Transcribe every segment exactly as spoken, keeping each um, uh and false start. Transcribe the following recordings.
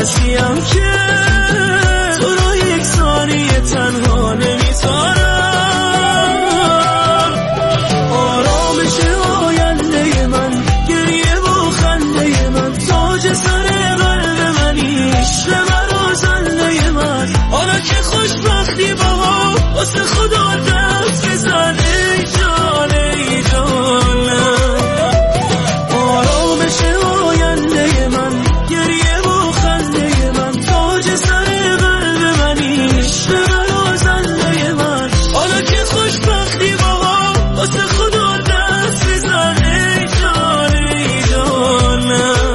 کسیم که تو رو یک ثانیه تنها نمیذارم. آرامش آینده من، گریه و خنده من، تاج سر قلب منی، عشق من و زنده من. حالا که خوشبختی با واسه خدا دست بزن ای جان ای جانم. آرامش آینده من، گریه و خنده من، تاج سر قلب منی، عشق من و زنده من. حالا که خوشبختی با واسه خدا دست بزن ای جان ای جانم.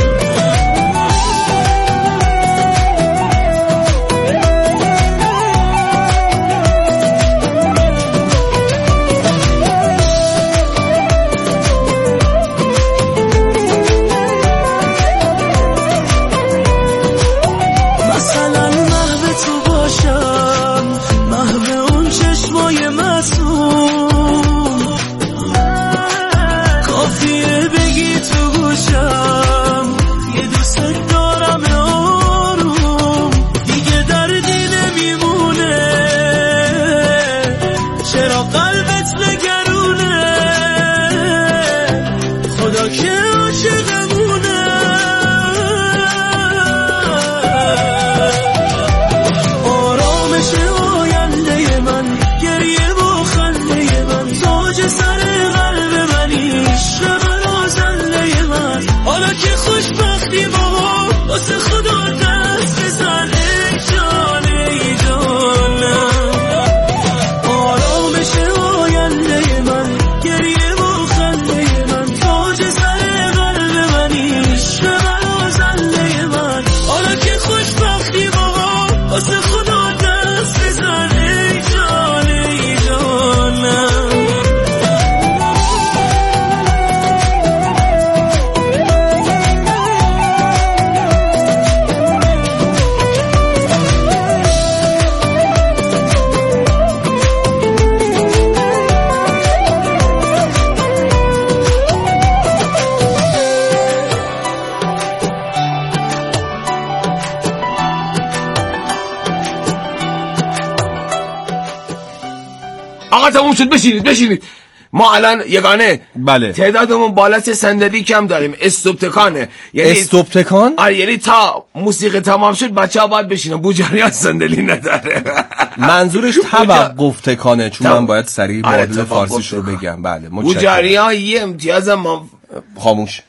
آقا تموم شد، بشینید بشینید. ما الان یگانه بله تعدادمون بالاست، صندلی کم داریم، استوب تکانه. یعنی استوب تکان؟ آره، یعنی تا موسیقی تمام شد بچه‌ها باید بشینن. بوجریان صندلی نداره. منظورش توقف تکانه، چون من باید سریع معادل فارسیش رو بگم. بله بوجریان یه امتیاز ما خاموش.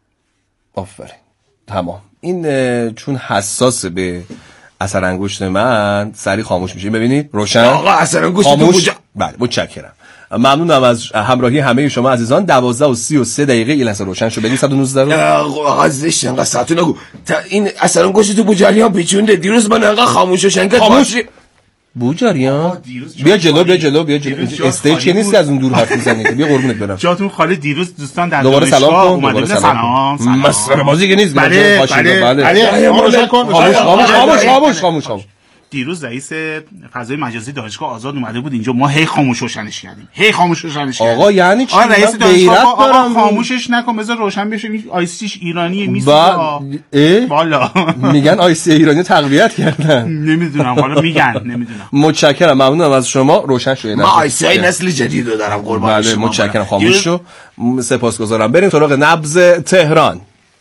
آفرین. تمام. این چون حساس به اثر انگشت من سریع خاموش میشه. ببینید روشن. آقا اثر انگشت تو بوج... بله متشکرم. ممنونم از همراهی همه شما عزیزان. دوازده و سی و سه دقیقه این لحظه روشن شد. بگید صد و نوزده رو. آقا زشت انقدر ساعتو نگو. این اثر انگشت تو بوجریان پیچونده. دیروز من انقدر خاموش و شنگت خاموش بوجریان. بیا جلو بیا جلو بیا جلو. استیج نیستی از اون دور حرف میزنی. بیا قربونت برم. جاتون خالی. دیروز دوستان در دوباره سلام کن. دوباره سلام. مسخره بازی که نیست. بله بله. علی روشن کن. خاموش خاموش خاموش خاموش خاموش. دیروز رئیس فضای مجازی دانشگاه آزاد اومده بود اینجا، ما هی خاموش روشنش کردیم. هی خاموش روشنش کردیم. آقا یعنی چی؟ آقا رئیس دانشگاه آقا خاموشش نکن، بذار روشن بشه. آیسیش ایرانیه میسوزه. والا میگن آیسی ایرانی تقویت کردن. نمیدونم حالا میگن نمیدونم. متشکرم، ممنونم از شما. روشن شد. ما آیسی نسل جدید رو دارم قربان شما. بله متشکرم. خاموش شو. سپاسگزارم. بریم سراغ نبض تهران.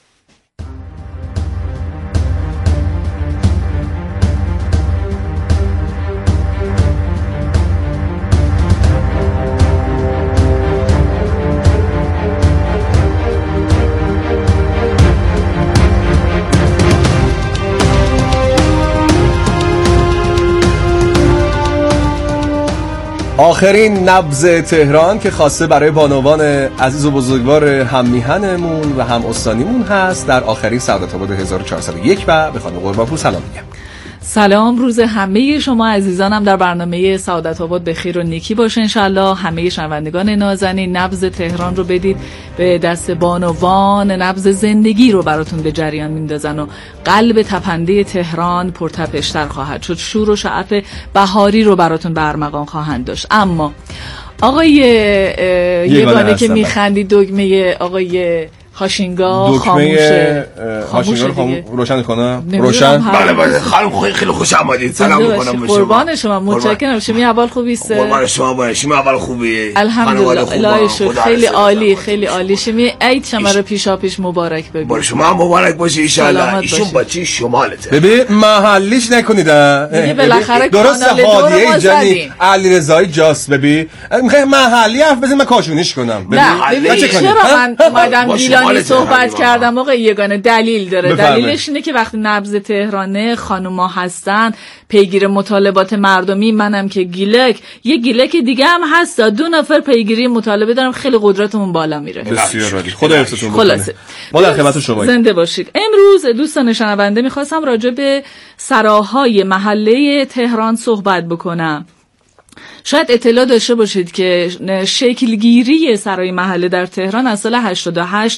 آخرین نبض تهران که خاصه برای بانوان عزیز و بزرگوار هم میهنمون و هم استانیمون هست در آخرین سعادت آباد هزار و چهارصد و یک. و به خانم قربانپور سلام میگم. سلام، روز همه شما عزیزانم در برنامه سعادت آباد به خیر و نیکی باشه انشالله. همه شنوندگان نازنین، نبض تهران رو بدید به دست بانوان، نبض زندگی رو براتون به جریان میندازن و قلب تپنده تهران پرتپشتر خواهد شد. شور و شعف بهاری رو براتون برمغان خواهند داشت. اما آقای یگانه که میخندی دگمه آقای هاشینگاه خاموشه. هاشینگاه رو خاموش روشن کنم. روشن. بله بله خانم خیلی خوش آمدید. سلام میکنم به شما. قربان شما، متشکرم. شما احوال خوبی است؟ قربان شما باشه. شما احوال خوبیه؟ الحمدلله. الهی شکر. خیلی عالی، خیلی عالی. شما عید شما رو پیشا پیش مبارک بگید. برای شما مبارک باشه ان شاء الله. ایشون بچه شمالته. ببین محلیش نکنید. دیگه بالاخره درست هادیه جانی علیرضایی جاست. ببین میخوای محلی حرف بزنم من کاشونیش کنم. نه ببین چرا من اومدم گیلانی صحبت کردم آقا یگانه دلیل داره. بفرمه. دلیلش اینه که وقتی نبض تهرانه خانوما هستن پیگیر مطالبات مردمی، منم که گیلک یه گیلک دیگه هم هست، دو نفر پیگیری مطالبه دارم، خیلی قدرتمون بالا میره. بسیار عالی. خدا حفظتون بکنه. ما در خدمت شما زنده باشید. امروز دوستان شنونده میخواستم راجع به سراهای محله تهران صحبت بکنم. شاید اطلاع داشته باشید که شکلگیری سرای محله در تهران از سال هشتاد و هشت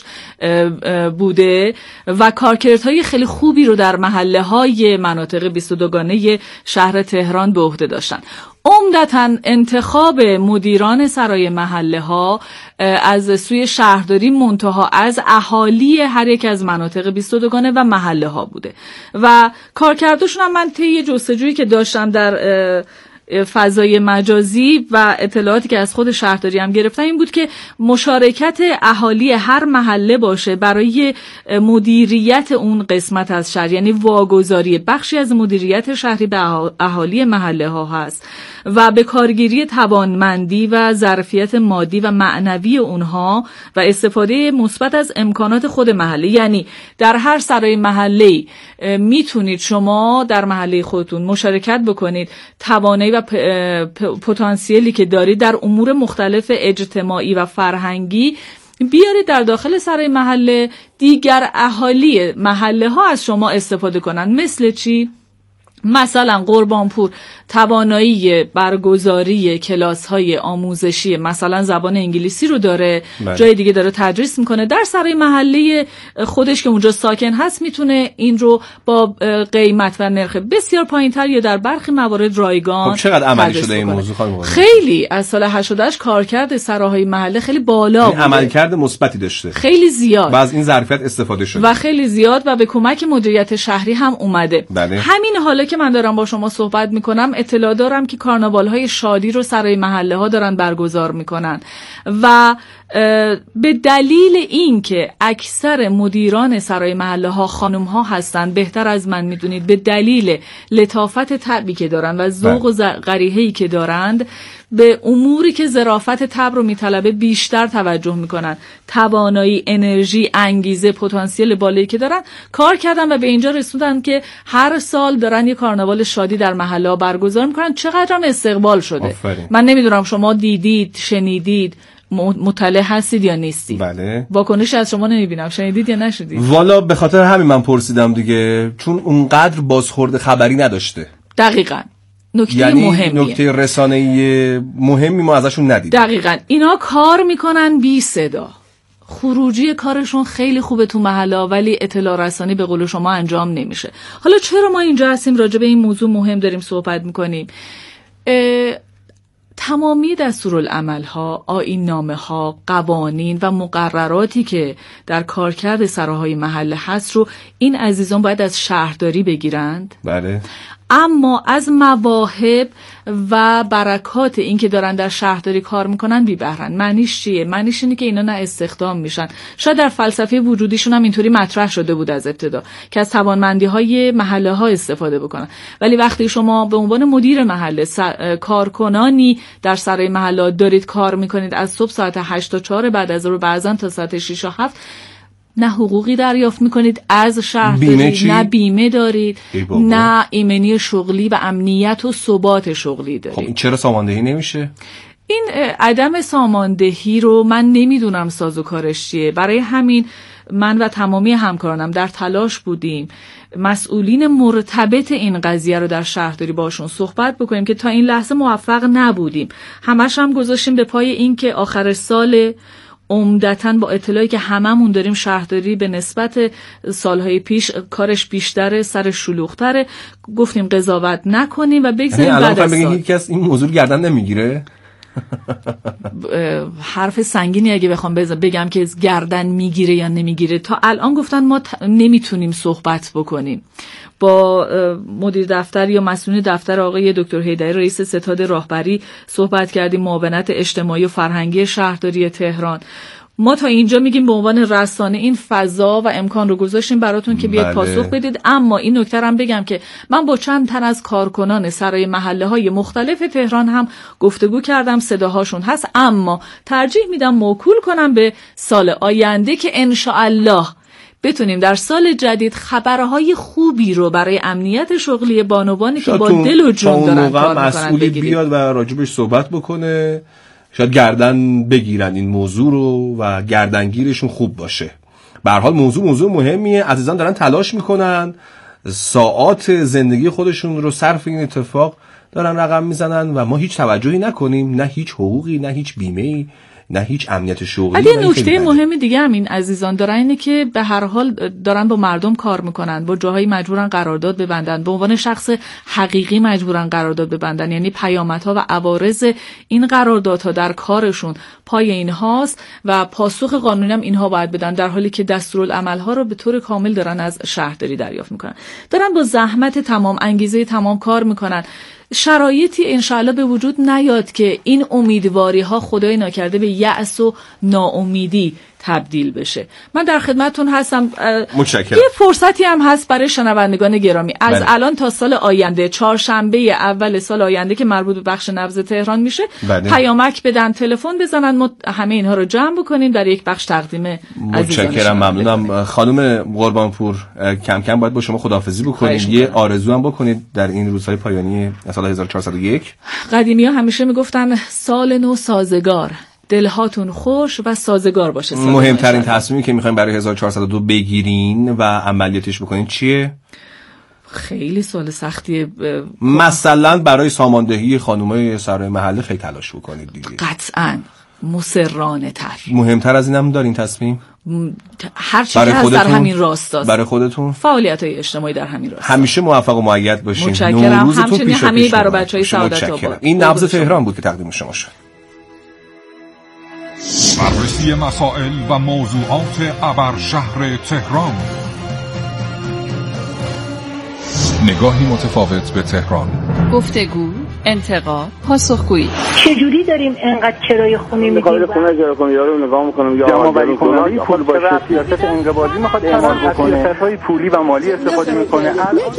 بوده و کارکردهای خیلی خوبی رو در محله های مناطق بیست و دوگانه شهر تهران به عهده داشتن. عمدتاً انتخاب مدیران سرای محله ها از سوی شهرداری منتها از اهالی هر یک از مناطق بیست و دوگانه و محله ها بوده و کارکردشون هم من طی جستجویی که داشتم در فضای مجازی و اطلاعاتی که از خود شهرداری هم گرفتم این بود که مشارکت اهالی هر محله باشه برای مدیریت اون قسمت از شهر، یعنی واگذاری بخشی از مدیریت شهری به اهالی محله ها هست و به کارگیری توانمندی و ظرفیت مادی و معنوی اونها و استفاده مثبت از امکانات خود محله. یعنی در هر سرای محله‌ای میتونید شما در محله خودتون مشارکت بکنید، توانایی و پتانسیلی که دارید در امور مختلف اجتماعی و فرهنگی بیارید در داخل سرای محله، دیگر اهالی محله ها از شما استفاده کنن. مثل چی؟ مثلا قربانپور توانایی برگزاری کلاس‌های آموزشی مثلا زبان انگلیسی رو داره، بله. جای دیگه داره تدریس میکنه، در سرای محله خودش که اونجا ساکن هست میتونه این رو با قیمت و نرخ بسیار پایین‌تر یا در برخی موارد رایگان. خب چقدر عملی شده این موضوع خانم؟ خیلی از سال هشتاد و هشت کارکرد سراهای محله خیلی بالا بوده، عملکرد مثبتی داشته، خیلی زیاد و از این ظرفیت استفاده شده و خیلی زیاد و به کمک مدیریت شهری هم اومده. بله. همین حالا که من دارم با شما صحبت میکنم اطلاع دارم که کارناوال های شادی رو سرای محله ها دارن برگزار میکنن و به دلیل این که اکثر مدیران سرای محله ها خانم ها هستن، بهتر از من میدونید، به دلیل لطافت طبعی که دارن و ذوق و قریحه‌ای که دارند به اموری که ظرافت طبع رو میطلبه بیشتر توجه میکنن، توانایی، انرژی، انگیزه، پتانسیل بالایی که دارن کار کردن و به اینجا رسوندن که هر سال دارن یه کارناوال شادی در محله ها برگزار میکنن. چقدر هم استقبال شده. آفرین. من نمیدونم شما دیدید، شنیدید، مطلع هستید یا نیستید؟ بله. واکنش از شما نمیبینم، شنیدید یا نشدید؟ والا به خاطر همین من پرسیدم دیگه، چون اونقدر بازخورد خبری نداشته. دقیقاً. نکته یعنی مهمیه. نکته رسانه‌ای مهمی ما ازشون ندیدیم. دقیقاً. اینا کار میکنن بی صدا. خروجی کارشون خیلی خوبه تو محله ولی اطلاع رسانی به قول شما انجام نمیشه. حالا چرا ما اینجا هستیم راجع به این موضوع مهم داریم صحبت میکنیم؟ تمامی دستورالعمل‌ها، آیین‌نامه‌ها، قوانین و مقرراتی که در کارکرد سراهای محله هست رو این عزیزان باید از شهرداری بگیرند. بله. اما از مواهب و برکات این که دارن در شهرداری کار میکنن بی بهرن. معنیش چیه؟ معنیش اینه که اینا نه استخدام میشن. شاید در فلسفه وجودیشون هم اینطوری مطرح شده بود از ابتدا که از توانمندی های محله ها استفاده بکنن، ولی وقتی شما به عنوان مدیر محله کارکنانی در سرای محله دارید کار میکنید، از صبح ساعت هشت تا چهار بعد از ظهر بعضا تا ساعت شش و هفت، نه حقوقی دریافت میکنید از شهرداری، نه بیمه دارید، نه ایمنی شغلی و امنیت و ثبات شغلی دارید. خب این چرا ساماندهی نمیشه؟ این عدم ساماندهی رو من نمیدونم سازوکارش چیه. برای همین من و تمامی همکارانم در تلاش بودیم مسئولین مرتبط این قضیه رو در شهرداری باشون صحبت بکنیم که تا این لحظه موفق نبودیم. همش هم گذاشتیم به پای این که آخر سال عمدتاً با اطلاعی که هممون داریم شهرداری به نسبت سالهای پیش کارش بیشتره، سر شلوغ‌تره، گفتیم قضاوت نکنیم و بگذاریم بعد از سال. الان بگین هیچ کس این موضوع گردن نمیگیره؟ حرف سنگینی اگه بخوام بگم که گردن میگیره یا نمیگیره، تا الان گفتن ما ت... نمیتونیم صحبت بکنیم. با مدیر دفتر یا مسئول دفتر آقای دکتر حیدری رئیس ستاد راهبری صحبت کردیم، معاونت اجتماعی و فرهنگی شهرداری تهران. ما تا اینجا میگیم به عنوان رسانه این فضا و امکان رو گذاشتیم براتون که بیاید بله. پاسخ بدید. اما این نکته هم بگم که من با چند تن از کارکنان سرای محله های مختلف تهران هم گفتگو کردم، صداهاشون هست، اما ترجیح میدم موکول کنم به سال آینده که انشاءالله بتونیم در سال جدید خبرهای خوبی رو برای امنیت شغلی بانوانی که با دل و جون دارن کار میکنن بگیریم. بیاد و راجبش صحبت بکنه، شاید گردن بگیرن این موضوع رو و گردنگیرشون خوب باشه. به هر حال موضوع موضوع مهمیه، عزیزان دارن تلاش میکنن، ساعات زندگی خودشون رو صرف این اتفاق دارن رقم میزنن و ما هیچ توجهی نکنیم، نه هیچ حقوقی، نه هیچ بیمه‌ای، نه هیچ امنیت شغلی. ولی نکته مهم دیگه هم این عزیزان دارن اینه که به هر حال دارن با مردم کار میکنن، با جاهایی مجبورن قرارداد ببندن، به عنوان شخص حقیقی مجبورن قرارداد ببندن، یعنی پیامدها و عوارض این قراردادها در کارشون پای اینهاست و پاسخ قانونی هم اینها باید بدن، در حالی که دستورالعملها رو به طور کامل دارن از شهرداری دریافت میکنن. دارن با زحمت تمام، انگیزه تمام کار میکنن. شرایطی انشاءالله به وجود نیاد که این امیدواری ها خدای ناکرده به یأس و ناامیدی تبدیل بشه. من در خدمتتون هستم. متشکرم. یه فرصتی هم هست برای شنوندگان گرامی از بله. الان تا سال آینده، چهارشنبه اول سال آینده که مربوط به بخش نبض تهران میشه، بله. پیامک بدن، تلفن بزنن، ما همه اینها رو جمع بکنیم در یک بخش تقدیم عزیزان. متشکرم، ممنونم. خانم قربانپور کم کم باید با شما خداحافظی بکنیم، یه آرزو هم بکنید در این روزهای پایانی سال هزار و چهارصد و یک. قدیمی‌ها همیشه میگفتن سال نو سازگار، دلهاتون خوش و سازگار باشه. مهمترین تصمیمی که میخوایم برای هزار و چهارصد و دو بگیرین و عملیاتش بکنین چیه؟ خیلی سوال سختیه. مثلا برای ساماندهی خانومای سرای محله خیلی تلاش بکنید دیگه. قطعاً مصرانه تر. مهمتر از اینم دارین تصمیم؟ هر چیزی هست در همین راستاست. برای خودتون؟ فعالیت‌های اجتماعی در همین راستا. همیشه موفق و مؤید باشین. متشکرم. همچنین همه برای بچهای سعادت آباد. این نبض تهران بود که تقدیم شما شد. بررسی مسائل و موضوعات ابر شهر تهران، نگاهی متفاوت به تهران، گفتگو، انتقاد، پاسخگویی. چجوری داریم انقدر کرایه خونه میدیم؟ خونه اجاره کنم، یارو نگاه میکنم یا جمع‌آوری کنم، پول باشه، سیاست انقباضی میخواد اعمال بکنه، سیاست‌های پولی و مالی استفاده میکنه.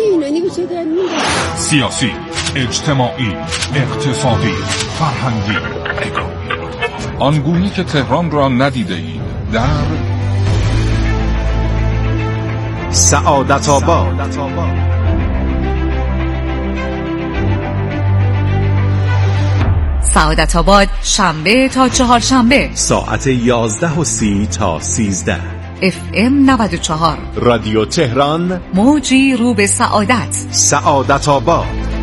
سیاسی، اجتماعی، اقتصادی، فرهنگی، آنگونه که تهران را ندیده اید در سعادت آباد. سعادت آباد شنبه تا چهارشنبه ساعت یازده و سی تا سیزده اف ام نود و چهار رادیو تهران، موجی رو به سعادت. سعادت آباد.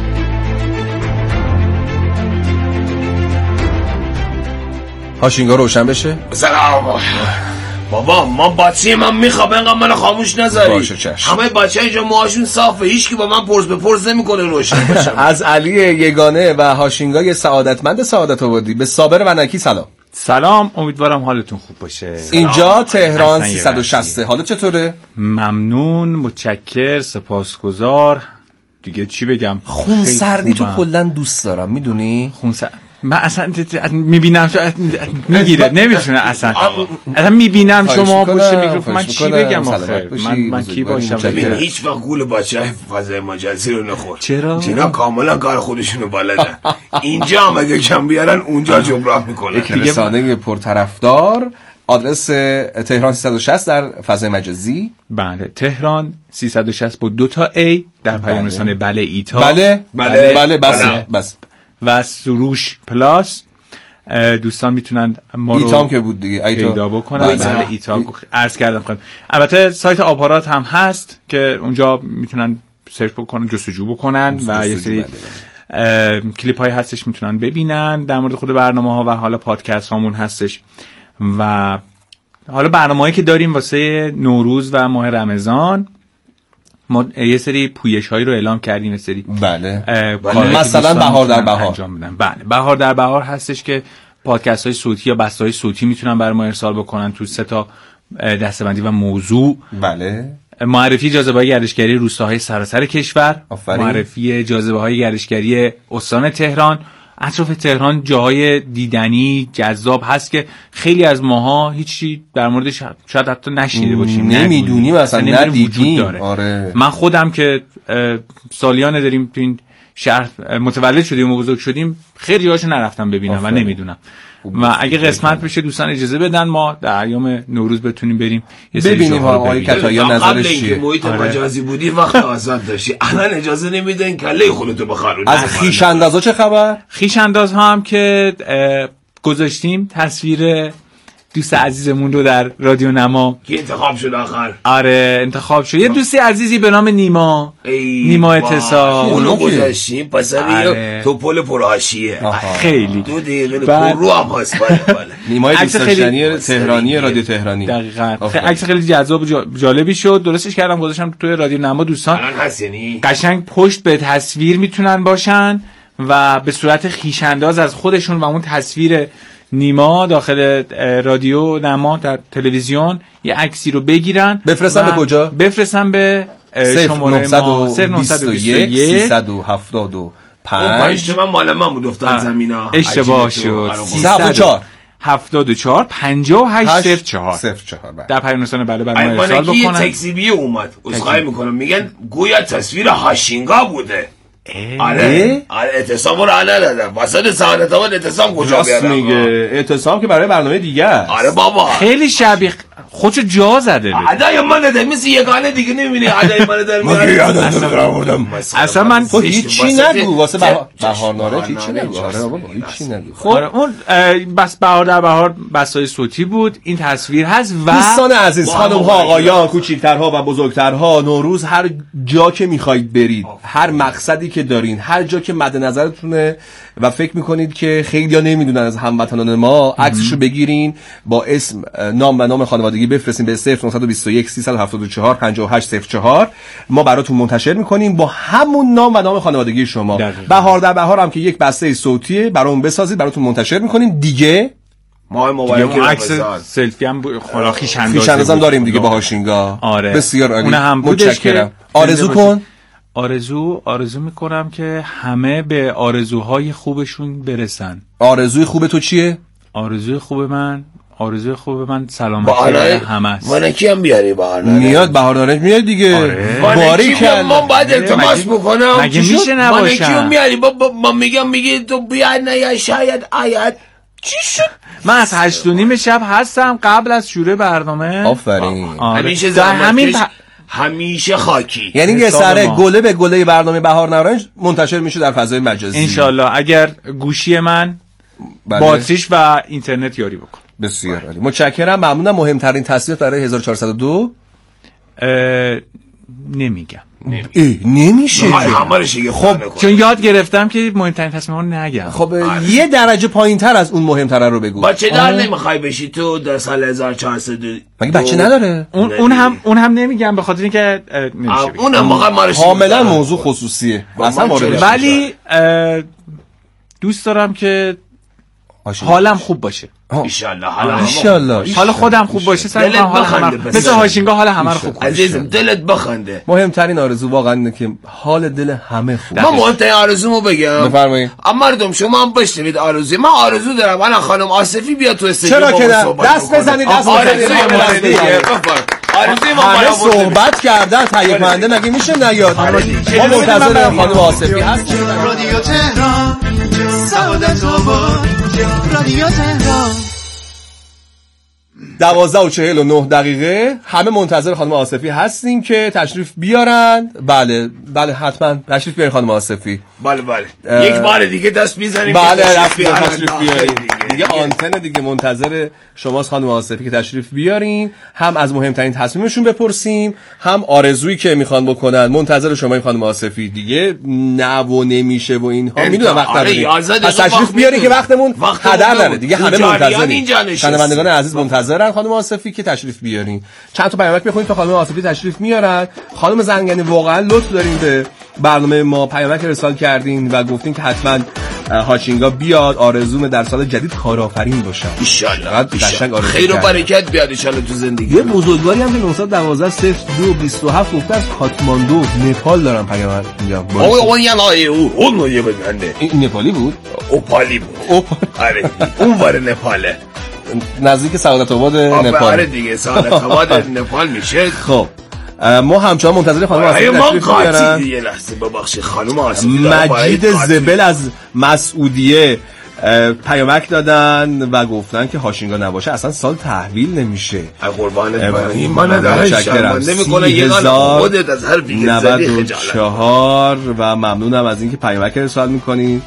هاشینگاه روشن بشه؟ سلام بابا، ما بچه من میخوام اینقدر من خاموش نذاری. باشه چشم. همه بچه اینجا موهاشون صافه، هیچ کی با من پرس به پرس نمیکنه روشن باشم. از علی یگانه و هاشینگاه سعادتمند سعادت آبادی به صابر ونکی سلام. سلام، امیدوارم حالتون خوب باشه. اینجا تهران سیصد و شصت. حالت چطوره؟ ممنون، متشکر، سپاسگزار. دیگه چی بگم؟ خون سردی تو کلا دوست دارم، میدونی؟ خون سردی من اصلا میبینم میگیره، نمیتونه اصلا اصلا میبینم شما پشت میکروفون، من چی بگم آخه؟ من من کی باشم؟ ببین هیچ وقت گول بچه‌های فضای مجازی رو نخور. چرا؟ اینا کاملا کار خودشونو بلدن. اینجا هم اگه کم بیارن اونجا جبران میکنن. یک رسانه پرطرفدار، آدرس تهران سیصد و شصت در فضای مجازی. بله، تهران سیصد و شصت با دو تا ای در پیام رسانه بله ایتا. بله بله بله بس بس و سروش پلاس. دوستان میتونن ما رو ایتام که بود دیگه پیدا بکنن. بله ایتا عرض کردم خواهد. البته سایت آپارات هم هست که اونجا میتونن سرچ بکنن، جستجو بکنن و یه سری کلیپ های هستش میتونن ببینن در مورد خود برنامه ها و حالا پادکست هامون هستش. و حالا برنامه هایی که داریم واسه نوروز و ماه رمضان ما یه سری پویش‌هایی رو اعلام کردیم، یه سری بله, بله. مثلا بهار در بهار بله بهار در بهار هستش که پادکست‌های صوتی یا بسته‌های صوتی میتونن برای ما ارسال بکنن تو سه تا دسته‌بندی و موضوع. بله. معرفی جاذبه‌های گردشگری روستاهای سراسر کشور، آفرین. معرفی جاذبه‌های گردشگری استان تهران. اطراف تهران جاهای دیدنی جذاب هست که خیلی از ماها هیچی در موردش شاید حتی نشنیده باشیم، نمیدونیم اصلا، ندیدیم. آره. من خودم که سالیانه داریم تو این شهر متولد شدیم و بزرگ شدیم، خیلی هاشو نرفتم ببینم آفره. و نمیدونم و اگه قسمت بشه دوستان اجازه بدن ما در ایام نوروز بتونیم بریم یه سری ببینیم آقای کتایا نظرش چیه. قبل اینکه محیط آره. مجازی بودی وقت آزاد داشتی، الان اجازه نمیدن کله خودتو بخارونی. از خویش اندازا چه خبر؟ خویش انداز ها هم که گذاشتیم تصویر دوست عزیزمون رو در رادیو نما که انتخاب شد آخر. آره انتخاب شد یه دوستی عزیزی به نام نیما نیما اتصال اونو گذاشتیم پسری توپل پرهاشیه خیلی دو دقیقه پر رو هم هست. بله بله نیمای دوست داشتنی تهرانی رادیو تهرانی دقیقاً عکس خیلی جذاب و جالبی شد. درستش کردم گذاشتم توی رادیو نما. دوستان الان هست یعنی قشنگ پشت به تصویر میتونن باشن و به صورت خویش انداز از خودشون و اون تصویر نیما داخل رادیو نما در تلویزیون یه عکسی رو بگیرن بفرستن به کجا؟ بفرستن به شماره ما صفر نه دو یک سیصد و هفتاد و پنج. من مال من بود افتاد زمینا اشتباه شد. سیصد و چهار هفتاد و چهار پنجاه و هشت صفر چهار در پیامرسان بله برای ما ارسال بکنن. تکسیبی اومد اسخای میکنم میگن گویا تصویر هاشینگا بوده. آره آره اعتصام رو علا دادم وسط سعادت آباد. اعتصام کجا بیارم میگه اعتصام که برای برنامه دیگه است. آره بابا خیلی شبیه خودشو جا زده ادای من ده مثل یگانه دیگه نمیبینی ادای من در میاد. اصلا من هیچی نگو واسه بهار نارنج هیچی نگو. آره بابا هیچی نگو. خب اون بس بهار در بهار بسای صوتی بود. این تصویر هست و دوستان عزیز خانم ها آقایان کوچیک‌ترها و بزرگترها نوروز هر جا که میخواید برید هر مقصدی که دارین هر جا که مد نظرتونه و فکر میکنید که خیلی‌ها نمیدونن از هموطنان ما عکسشو بگیرین با اسم نام و نام خانوادگی بفرستین به صفر نه دو یک سیصد و هفتاد و چهار پنجاه و هشت صفر چهار. ما براتون منتشر میکنیم با همون نام و نام خانوادگی شما. بهار در بهار هم که یک بسته صوتیه برامون بسازید براتون منتشر میکنیم دیگه. ما موبایل عکس سلفی هم خلا خویش اندازم داریم دیگه با هاشینگا. آره. بسیار عالی. اون هم بودش که آرزو کن آرزو آرزو میکنم که همه به آرزوهای خوبشون برسن. آرزوی خوب تو چیه؟ آرزوی خوب من آرزوی خوب من سلامتی همه است. مانکی هم بیاری بهار نارنج. میاد بهار نارنج میاد دیگه. آره. باری که من باید التماس بکنم مگه میشه نباشم. مانکی میاری بابا ما میگم میگی تو بیا نه یا شاید آید چی شد؟ من از هشت و نیم شب هستم قبل از شروع برنامه. آفرین. همیشه زحمت همیشه خاکی. یعنی یه سره گله به گله برنامه بهار نارنج منتشر میشه در فضای مجازی انشالله اگر گوشی من بله. باتریش و اینترنت یاری بکن. بسیار عالی متشکرم ممنونم. مهمترین تصویت برای هزار و چهارصد و دو نمیگم ای نمیشه خب چون یاد گرفتم که مهمترین تصمیم رو نگم. خب یه درجه پایین تر از اون مهمتره رو بگو. بچه دار نمیخوای بشی تو در سال هزار و چهارصد مگه بچه نداره؟ اون اون هم اون هم نمیگم به خاطر اینکه نمیشه اون هم واقعا کاملا موضوع خصوصیه اصلا مورد. ولی دوست دارم که حالم خوب باشه ان شاء الله. حالا حالا خودم خوب باشه سعی کنم حال همه مثل هاشینگا حال همه رو خوب کنم. عزیزم دلت بخنده. مهمترین آرزو واقعا اینه که حال دل همه خوب. من مهمترین آرزومو بگم. بفرمایید. اما مردم شما هم بشنوید آرزوی من. آرزو دارم الان خانم آصفی بیاد تو استودیو. چرا که دست بزنید دست بزنید. آرزوی ما همه صحبت کردن تهیه کننده مگه میشه نیاد. ما منتظر خانم آصفی هستیم. رادیو تهران سعادت آباد رادیو تهران. دوازده و چهل و نه دقیقه همه منتظر خانم آصفی هستیم که تشریف بیارن. بله بله حتما تشریف بیارین خانم آصفی. بله بله یک بار دیگه دست میزنیم. بله تشریف بیارین دیگه آنتن دیگه منتظر شماست خانم آصفی که تشریف بیارین. هم از مهمترین تصمیمشون بپرسیم هم آرزویی که میخوان بکنن. منتظر شما خانم آصفی دیگه نه و نمیشه و اینها میدونم وقت نداریم. از تشریف بیارین که وقتمون هدر نره دیگه. همه منتظرین. شنوندگان عزیز منتظرن. میارن خانم آصفی که تشریف بیارین. چند تا پیامک بخونید تا خانم آصفی تشریف میارن. خانم زنگنی واقعا لطف دارین به برنامه ما پیامک ارسال کردین و گفتین که حتما هاشینگا بیاد. آرزوم در سال جدید کارآفرین باشه ان شاء الله. خیر و برکت بیاد ان شاء الله تو زندگی. یه بزرگواری هم که نه یک دو صفر دو بیست و هفت گفته از کاتماندو نپال دارن پیامک میگم. آقا اون یه نای او اون یه بنده. این نپالی بود؟ اوپالی بود. آره اون ور نپاله. نزدیک سعادت آباد نپال. آره دیگه سعادت آباد نپال میشه. خب ما همچنان منتظر خانم آصفی تشریف بیارن. یه لحظه ببخشید خانم آصفی. مجید زبل از مسعودیه پیامک دادن و گفتن که هاشینگا نباشه اصلا سال تحویل نمیشه. قربانت برم من ندارم شرمنده میکنه یه قال خودت از هر بیگه زدی خجالت. و ممنونم از اینکه پیامک ارسال میکنین.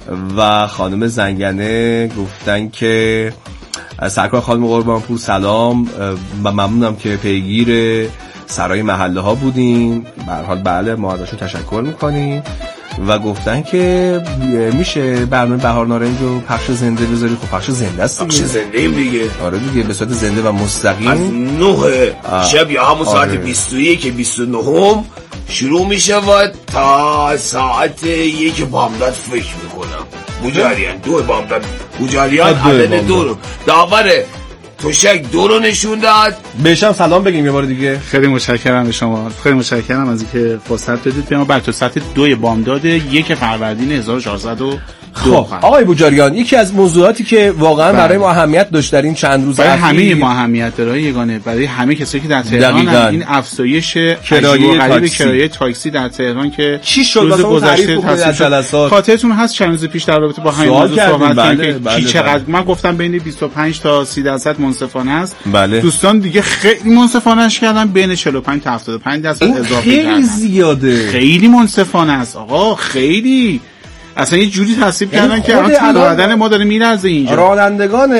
و خانم زنگنه گفتن که سرکار خانم قربانپور سلام و ممنونم که پیگیر سرای محله ها بودین. به هر حال بله ما ازشون تشکر میکنیم و گفتن که میشه برنامه بهار نارنج رو پخش زنده بذاری. خب پخش زنده است دیگه. پخش زنده ایم دیگه. آره دیگه به صورت زنده و مستقیم از نه شب یا همون ساعت بیست و یک بیست و نه شروع میشه و تا ساعت یک بامداد فکر میکنم بوجاریان دو بامداد بوجاریان عدد دو رو داوره توشک دو رو نشون داد. بهشم سلام بگیم یه بار دیگه. خیلی متشکرم به شما. خیلی متشکرم از اینکه فرصت دادید بیام بر تو سطح دوی بامداد یک فروردین هزار و چهارصد و دو. خب آقای بوجاریان یکی از موضوعاتی که واقعا بله. برای ما اهمیت داشت در این چند روز برای همه ما اهمیت داره یگانه برای همه کسایی که در تهران این افزایش کرایه غریب کرایه تاکسی در تهران که چی شد واسه گذشته جلسات خاطرتون هست چند روز پیش در رابطه با همین موضوع صحبت کردیم که چقدر من گفتم بین بیست و پنج تا سی درصد منصفانه است. بله. دوستان دیگه خیلی منصفانه‌اش کردن بین چهل و پنج تا هفتاد و پنج درصد اضافه کردن. خیلی زیاده. خیلی منصفانه است آقا خیلی اصلا یه جوری تصویب کردن که الان بدن ما داره میرزه اینجا. رانندگان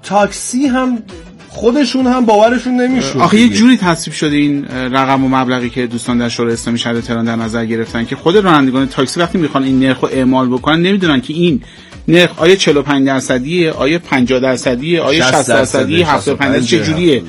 تاکسی هم خودشون هم باورشون نمیشه. آخه یه جوری تصویب شده این رقم و مبلغی که دوستان در شورای اسلامی شهر تهران در نظر گرفتن که خود رانندگان تاکسی وقتی میخوان این نرخ رو اعمال بکنن نمیدونن که این نرخ آیا چهل و پنج درصدیه، آیا پنجاه درصدیه، آیا شصت درصدیه، هفتاد و پنج درصد چه جوریه.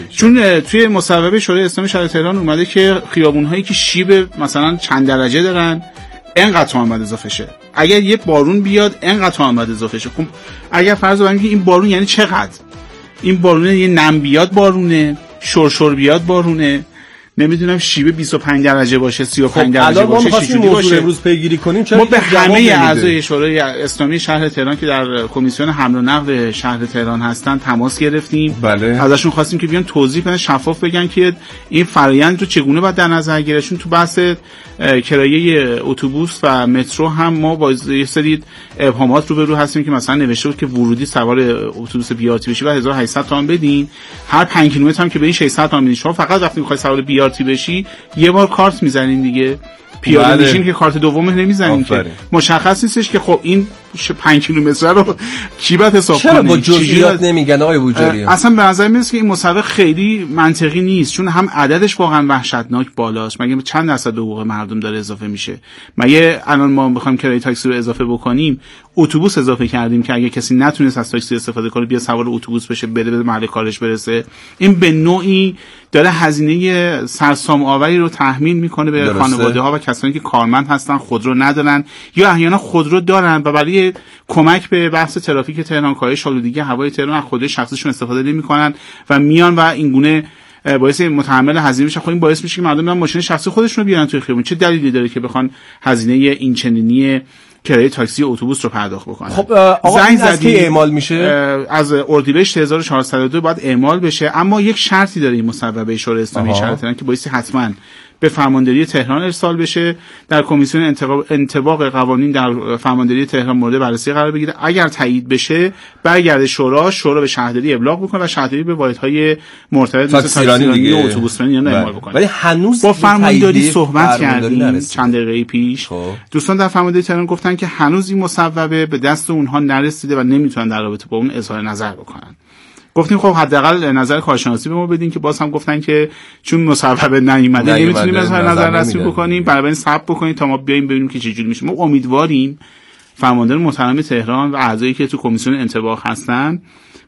چون توی مصوبه شورای اسلامی شهر تهران اومده که خیابون‌هایی که شیب مثلا چند درجه دارن اینقدر تومن باید اضافه شه. اگر یه بارون بیاد اینقدر تومن باید اضافه شه. خب اگر فرض بگیم که این بارون یعنی چقدر؟ این بارونه یه نم بیاد بارونه، شرشر بیاد بارونه، نمیدونم شیب بیست و پنج درجه باشه، سی و پنج خب درجه باشه، چجوری باشه. امروز پیگیری کنیم چرا ما به همه اعضای شورای اسلامی شهر تهران که در کمیسیون حمل و نقل شهر تهران هستن تماس گرفتیم. بله. ازشون خواستیم که بیان توضیح بدن، شفاف بگن که این فرآیند رو چگونه باید در نظر گرفتن. تو بحث کرایه اتوبوس و مترو هم ما با یه سری ابهامات روبرو هستیم که مثلا نوشته بود که ورودی سوار اتوبوس بی آر تی بشی و هزار و هشتصد تومان بدین، هر پنج کیلومتر هم که بدین ششصد تومان بدین. شما فقط وقتی می‌خواید سوار بی آر تی بشی یه بار کارت میزنین دیگه، پیاده میشین که کارت دومه نمیزنین که مشخص نیستش که خب این پنج کیلومتر رو کی باید حساب کنه. چرا با جزئیات نمیگن آقای بوجاریان؟ اصلا به نظر میاد که این مسابقه خیلی منطقی نیست، چون هم عددش واقعا وحشتناک بالاست. مگه چند درصد حقوق مردم داره اضافه میشه؟ مگه الان ما بخوایم کرایه تاکسی رو اضافه بکنیم، اتوبوس اضافه کردیم که اگه کسی نتونست از تاکسی استفاده کنه بیا سوار اتوبوس بشه بره به محل کارش برسه. این به نوعی داره هزینه سرسام آوری رو تحمیل میکنه به خانواده ها و کسانی که کارمند هستن، خودرو ندارن یا احیانا خودرو دارن و برای کمک به بحث ترافیک تهران، کاهش آلودگی هوای تهران از خودروی شخصیشون استفاده نمیکنن و میان و این گونه باعث متحمل هزینه میشه. خب این باعث میشه که مردم برن ماشین شخصی خودشون رو بیارن توی خیابون. چه دلیلی داره که بخوان هزینه این چنینی کرایه تاکسی اتوبوس رو پرداخت بکنن؟ خب آقا زنگ از کی اعمال میشه؟ از اردیبهشت هزار و چهارصد و دو باید اعمال بشه، اما یک شرطی داره این مصوبه شورای اسلامی شهر تهران که باعث حتما به فرمانداری تهران ارسال بشه، در کمیسیون انتباق, انتباق قوانین در فرمانداری تهران مورد بررسی قرار بگیره. اگر تایید بشه برگرده شورا، شورا به شهرداری ابلاغ بکنه و شهرداری به واحدهای مرتبط مثل تاکسیرانی و اتوبوسرانی اینا اعمال بکنه. ولی هنوز با فرمانداری صحبت کردیم چند دقیقه پیش. خواه. دوستان در فرمانداری تهران گفتن که هنوز این مصوبه به دست اونها نرسیده و نمیتونن در رابطه با اون اظهار نظر بکنن. گفتیم خب حداقل نظر کارشناسی به ما بدین که باز هم گفتن که چون مصوبه نیومده نمیتونیم اظهار نظر رسمی بکنیم، بنابراین صبر بکنید تا ما بیایم ببینیم که چه جوری میشه. ما امیدواریم فرماندار محترم تهران و اعضایی که تو کمیسیون انتباق هستن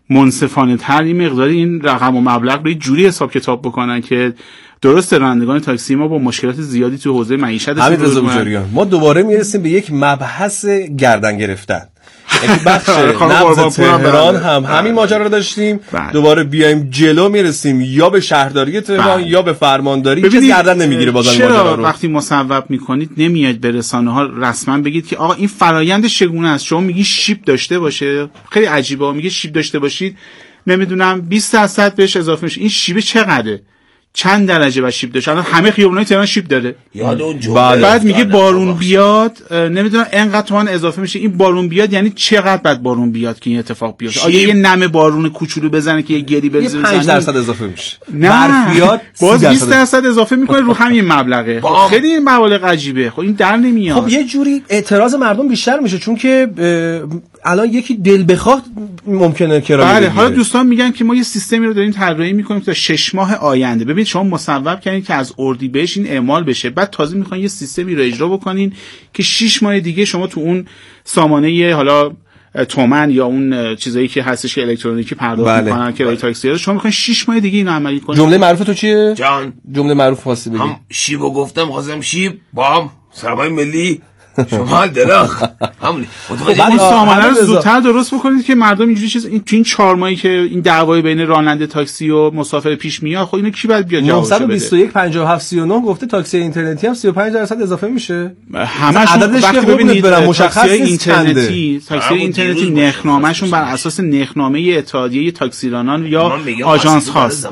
منصفانه تر این مقدار این رقم و مبلغ رو جوری حساب کتاب بکنن که درست رانندگان تاکسی ما با مشکلات زیادی تو حوزه معیشت حمید رضا بوجریان، ما دوباره میرسیم به یک مبحث گردن گرفتن. یکی بخش نبض تهران هم همین ماجرا رو داشتیم، دوباره بیایم جلو میرسیم یا به شهرداری تهران بله. یا به فرمانداری که گردن نمیگیره بازم ماجرا رو. وقتی مصوب میکنید نمیاد به رسانه ها رسما بگید که آقا این فرایند چگونه است. شما میگی شیب داشته باشه، خیلی عجیبه، میگه شیب داشته باشید نمیدونم بیست درصد بهش اضافه میشه. این شیب چقدره؟ چند درجه و شیب داشت؟ الان همه خیابونای تهران شیب داره. یاد اون جمله بعد میگه بارون بیاد نمیدونم اینقدر تومان اضافه میشه. این بارون بیاد یعنی چقدر بعد بارون بیاد که این اتفاق بیفته؟ آیا یه نمه بارون کوچولو بزنه که یه گری بزنه پنج درصد اضافه میشه؟ برف بیاد باز بیست درصد اضافه میکنه رو همین مبلغه. خب خیلی این مبالغ عجیبه. خب این در نمیاد. خب یه جوری اعتراض مردم بیشتر میشه چون که الان یکی دل بخواد ممکنه کرایه بله. حالا دوستان میگن که ما یه سیستمی رو داریم طراحی میکنیم تا شش ماه آینده. ببین شما مصوب کردین که از اردیبهشت این اعمال بشه، بعد تازه میخواین یه سیستمی رو اجرا بکنین که شش ماه دیگه شما تو اون سامانه حالا تومن یا اون چیزایی که هستش که الکترونیکی پرداخت بله. میکنن کرایه تاکسی ها، شما میخواین شش ماه دیگه اینو عملی کنین. جمله معروف تو چیه جان؟ جمله معروف خواستی بگی. هم شیبو گفتم، خواستم شیب بام سرمایه ملی شما درخت همونی. این سامانه رو زودتر درست بکنید که مردم اینجوری چیز این تو این چهار ماهی که این دعوای بین راننده تاکسی و مسافر پیش میاد، خب اینو کی باید بیاد جوابشو بده؟ نهصد و بیست و یک پنجاه و هفت سی و نه گفته تاکسی اینترنتی هم سی و پنج درصد اضافه میشه. همش عددش که ببینید مشخص اینترنتی تاکسی اینترنتی نرخنامه‌شون بر اساس نرخنامه اتحادیه تاکسیرانان یا آژانس هاست.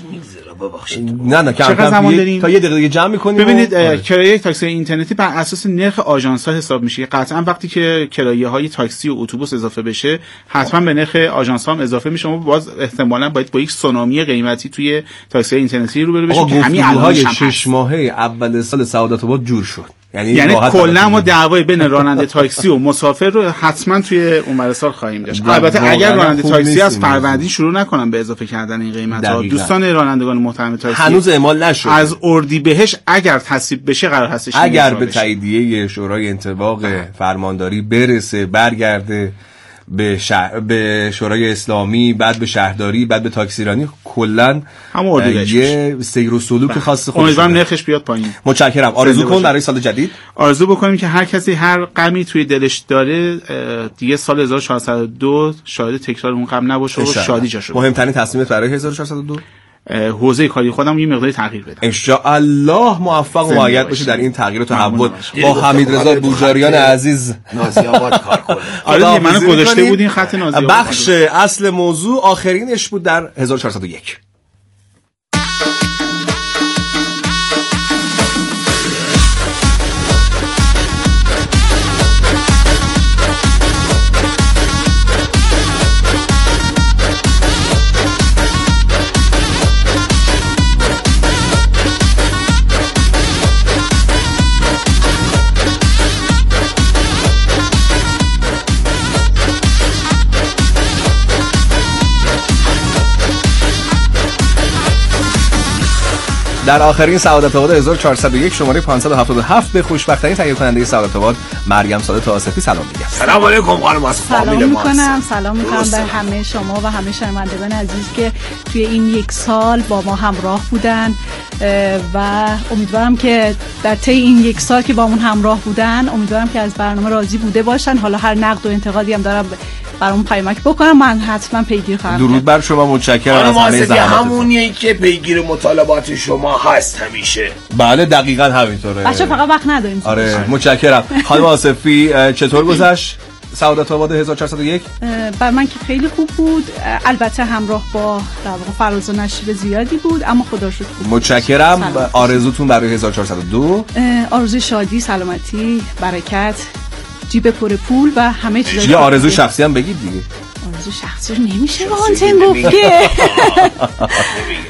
نه نه کم کم تا یه دقیقه دیگه جمع می‌کنیم. ببینید کرایه تاکسی اینترنتی بر اساس نرخ آژانس ها حساب میشه. قطعا وقتی که کرایه های تاکسی و اتوبوس اضافه بشه حتما به نرخ آژانس ها هم اضافه میشه. ما باز احتمالاً باید با یک سونامی قیمتی توی تاکسی اینترنتی روبرو بشیم که همین الان شش ماهه اول سال سعادت آباد جور شد. یعنی, یعنی کلا ما دعوای بین راننده تاکسی و مسافر رو حتما توی اون سال خواهیم داشت. البته اگر راننده تاکسی از فروردین شروع نکنن به اضافه کردن این قیمت‌ها، دوستان رانندگان محترم تاکسی هنوز اعمال نشد. از اردیبهشت اگر تصویب بشه قرار هستش اگر به تاییدیه شورای انطباق فرمانداری برسه، برگرده به شهر، به شورای اسلامی، بعد به شهرداری، بعد به تاکسیرانی، کلا یه سیر و سلوک خاص خودش. امیدوارم نرخش بیاد پایین. متشکرم. آرزو کن برای سال جدید. آرزو بکنیم که هر کسی هر غمی توی دلش داره دیگه سال هزار و چهارصد و دو شاهد تکرار اون غم نباشه و شادی جاشو. مهمترین تصمیمت برای هزار و چهارصد و دو حوزه کاری خودم یه مقداری تغییر بدم. ان شاء الله موفق و مؤید باشی در این تغییر و تحول. با حمید رضا بوجریان عزیز نازی آباد کار کنه. آره منو گذاشته بودین خط نازی آباد. بخش اصل موضوع آخرینش بود در هزار و چهارصد و یک. در آخرین سعادت آباد هزار و چهارصد و یک شماره پانصد و هفتاد و هفت به خوشبخت‌ترین تهیه کننده سعادت آباد مریم سادات آصفی سلام میگم. سلام علیکم خانم از فامیل ما. سلام میکنم. سلام میکنم به همه شما و همه شنوندگان عزیز که توی این یک سال با ما همراه بودن و امیدوارم که در طی این یک سال که با من همراه بودن امیدوارم که از برنامه راضی بوده باشن. حالا هر نقد و انتقادی هم دارم برام پیامک بکنم، من حتما پیگیر خواهم. درود بر شما، متشکرم از همه زحماتتون. همونیه که پیگیر مطالبات شما هست همیشه. بله دقیقاً همینطوره. بچه فقط وقت نداریم. آره متشکرم. خانم آصفی چطور گذشت سعادت آباد هزار و چهارصد و یک؟ بر من که خیلی خوب بود، البته همراه با در واقع فراز و نشیب زیادی بود اما خدا شکر خوب. متشکرم. آرزوتون برای هزار و چهارصد و دو؟ آرزوی شادی، سلامتی، برکت، جیب پر پول و همه چیز. یه آرزو شخصی هم بگید دیگه. آرزو شخصی نمیشه وانتن گفت که.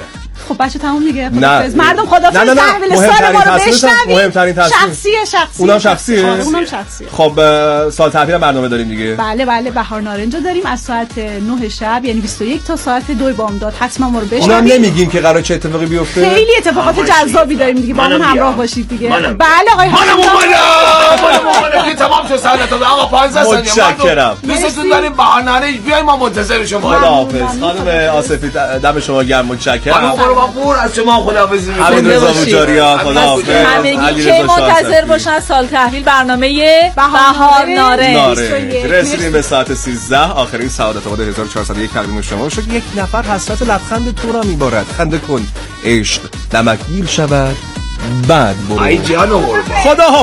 خب بچه تموم دیگه. نه مردم خدافظ. نه نه نه مهمترین ما رو بشنوید. مهمترین تصمیم شخصیه شخصی. اونم شخصیه. اونم شخصیه. خب سال تحویل برنامه داریم دیگه. بله بله بهار نارنج داریم از ساعت نه شب یعنی بیست و یک تا ساعت دو بامداد. حتما ما رو بشنوید. اونم نمیگیم که قرار چه اتفاقی بیفته. خیلی اتفاقات جذابی داریم دیگه. با اون همراه باشید دیگه. بله آقای منم اومدم. تمام شد ساعت تا آقا پانزده ثانیه. متشکرم. دوستتون داریم بهار نارنج بیاین ما منتظر شما. خداحافظ. خانم آصفی دم شما گرم. متشکرم. خانم قربان از شما خداحافظی می‌کنم. همین رضا بوجاریان خداحافظ. همگی که منتظر باشن سال تحویل برنامه بهار نارنج. رسیدیم به ساعت سیزده آخرین سعادت آباد هزار و چهارصد و یک تقدیم شما شد. یک نفر حسرت لبخند تو را میبارد. خنده کن عشق دمکگیر شود بعد برو. ای جان قربان. خدا